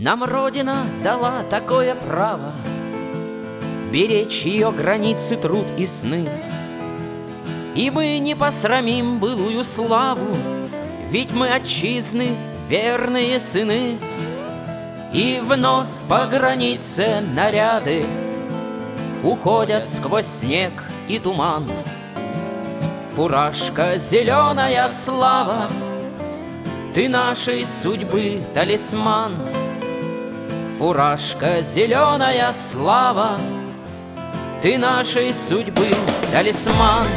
Нам Родина дала такое право беречь ее границы, труд и сны. И мы не посрамим былую славу, ведь мы отчизны верные сыны. И вновь по границе наряды уходят сквозь снег и туман. Фуражка зеленая слава, ты нашей судьбы талисман. Фуражка зеленая слава, ты нашей судьбы талисман.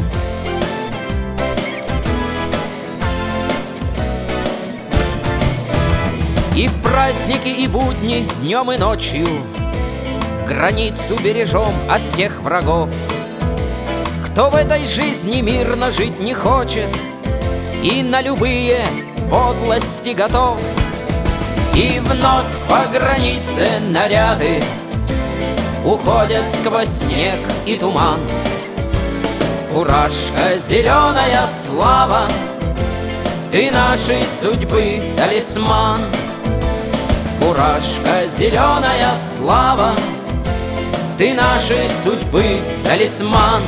И в праздники, и будни, днем и ночью границу бережем от тех врагов, кто в этой жизни мирно жить не хочет и на любые подлости готов. И вновь по границе наряды уходят сквозь снег и туман. Фуражка зеленая слава, ты нашей судьбы талисман. Фуражка зеленая слава, ты нашей судьбы талисман.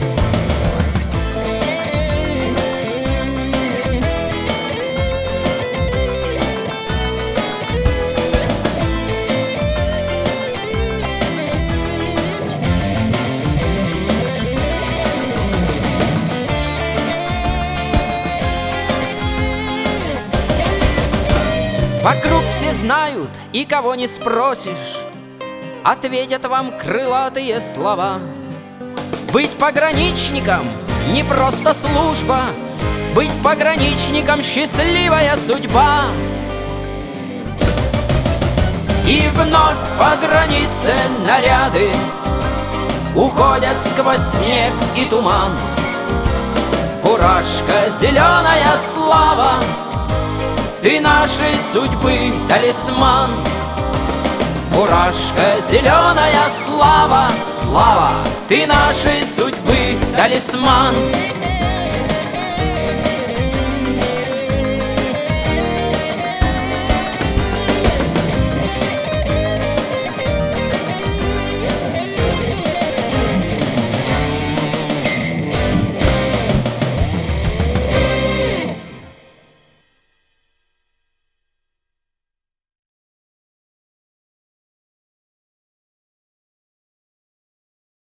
Вокруг все знают, и кого не спросишь, ответят вам крылатые слова. Быть пограничником не просто служба, быть пограничником счастливая судьба. И вновь по границе наряды уходят сквозь снег и туман. Фуражка зеленая слава, ты нашей судьбы талисман. Фуражка зеленая слава, слава, ты нашей судьбы талисман.